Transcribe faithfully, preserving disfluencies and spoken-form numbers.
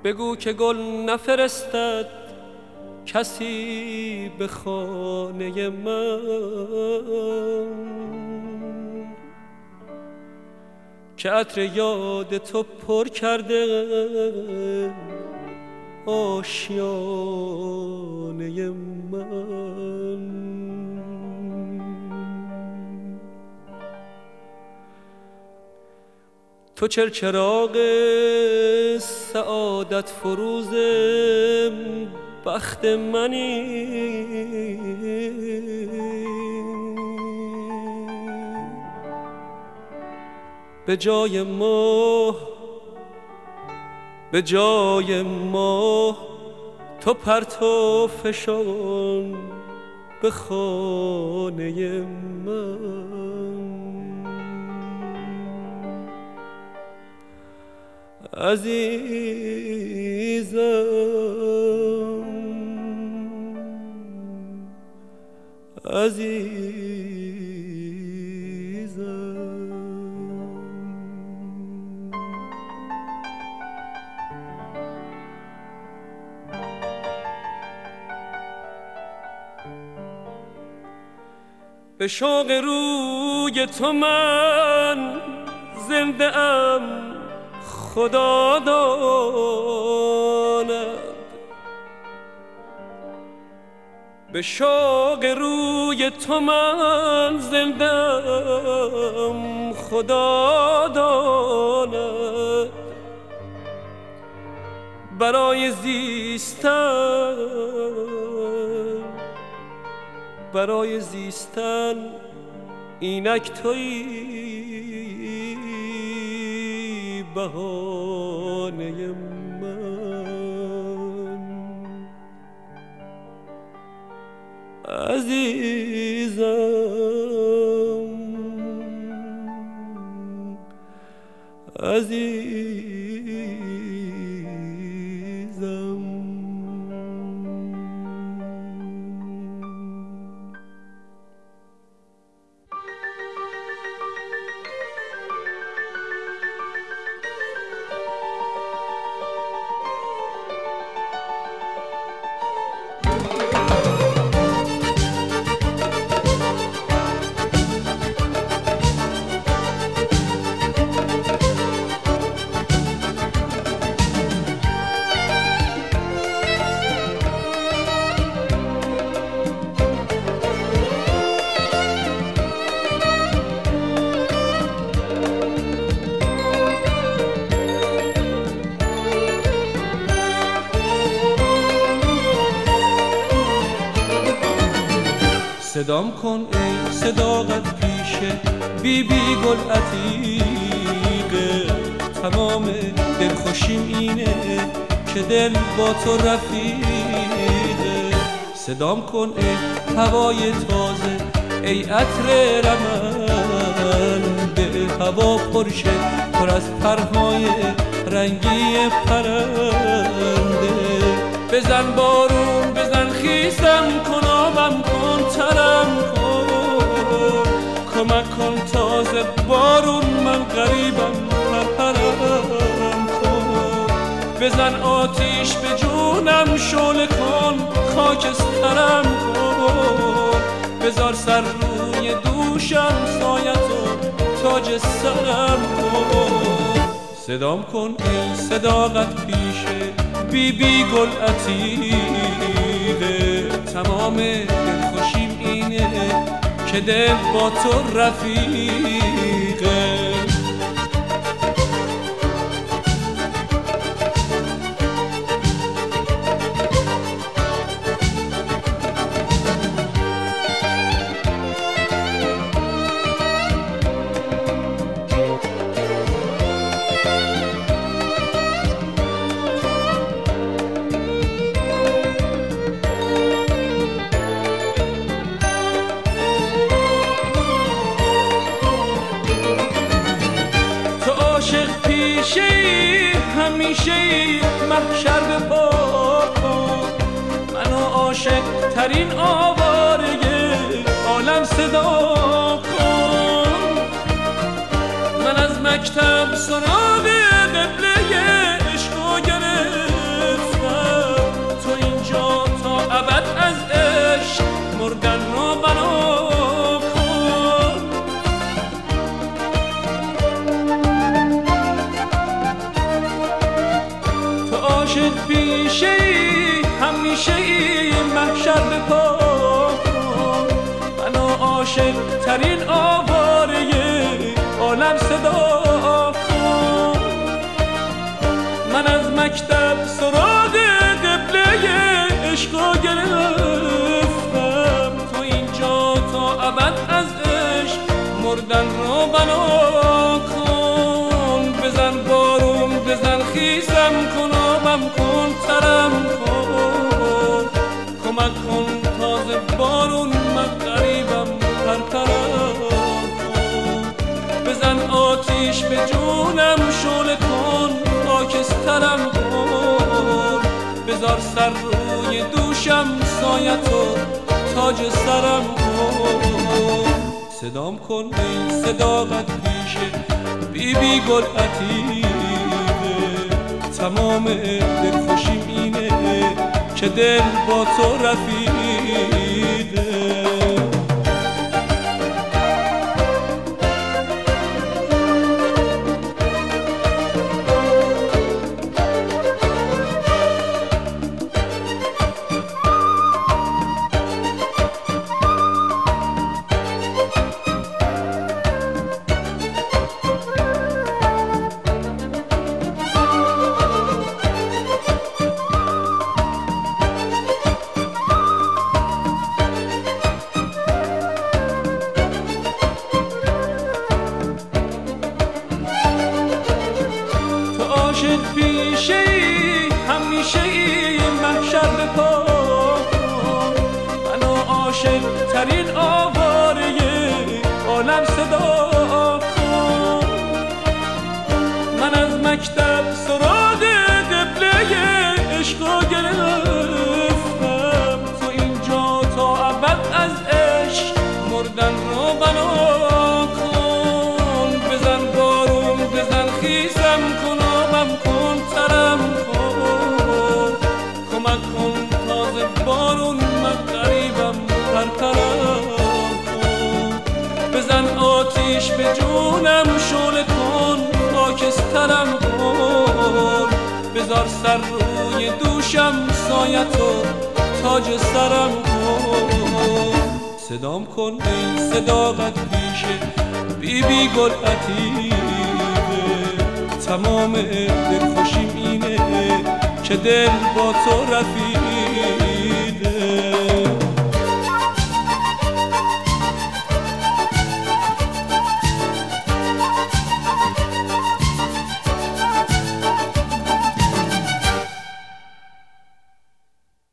بگو که گل نفرستد کسی به خانه من، که عطر یاد تو پر کرده آشیانه من. تو چرچراغ سعادت فروز بخت منی، به جای ماه به جای ماه تو پرتو فشان به خانه من. عزیزم عزیزم به شوق روی تو من زنده ام خدا داند، به شوق روی تو من زنده ام خدا داند. برای زیستن برای زیستن اینک تویی بهانه من. عزیزم عزیزم صدام کن ای صداقت پیشه بی بی گل عتیقه، تمام دلخوشیم اینه که دل با تو رفیقه. صدام کن ای هوای تازه ای عطر رمن، به هوا پرشه پر از پرهای رنگی پرنده. بزن بارون بزن خیسم کن آبم کن ترم کن، کمک کن تازه بارون من غریبم پرپرم کن. بزن آتیش به جونم شعله کن خاکسترم کن، بذار سر روی دوشم سایتو تاج سرم کن. صدام کن ای صداقت پیشه بی بی گل عتیقه، تمام دلخوشیم اینه که دل با تو رفیقه. همیشه محشر به پا کن، منو عاشق ترین آواره عالم صدا کن. من از مکتب سراغ قبله عشقو گرفتم، عاشق ترین آواره عالم صدا کن. من از مکتب سراغ قبله عشقا گرفتم، تو اینجا تا ابد از عشق مردن رو بنا کن. بزن بارون بزن خیزم کن، آبم کن ترم کن، کمک کن تازه بارون من غریبم پرپرم کن. بزن آتیش به جونم شعله کن، خاکسترم کن. بذار سر روی دوشم سایتو تاج سرم کن. صدام کن ای صداقت پیشه بی بی گل عتیقه، تمام دلخوشیم اینه که دل با تو رفیقه. عاشق پیشه ای همیشه ای محشر به پا، منو عاشق ترین آواره عالم صدا کن. من از مکتب سراغ قبله عشقا گرفتم، تو اینجا تا ابد از عشق مردن رو بنا کن. بزن بارون بزن خیزم کن، کن ترم کن، کمک کن تازه بارون من غریبم پرپرم کن. بزن آتیش به جونم شعله کن، خاکسترم کن. بذار سر روی دوشم سایتو تاج سرم کن. صدام کن ای صداقت پیشه بی بی گل عتیقه، تمام دلخوشیم اینه که دل با تو رفیق.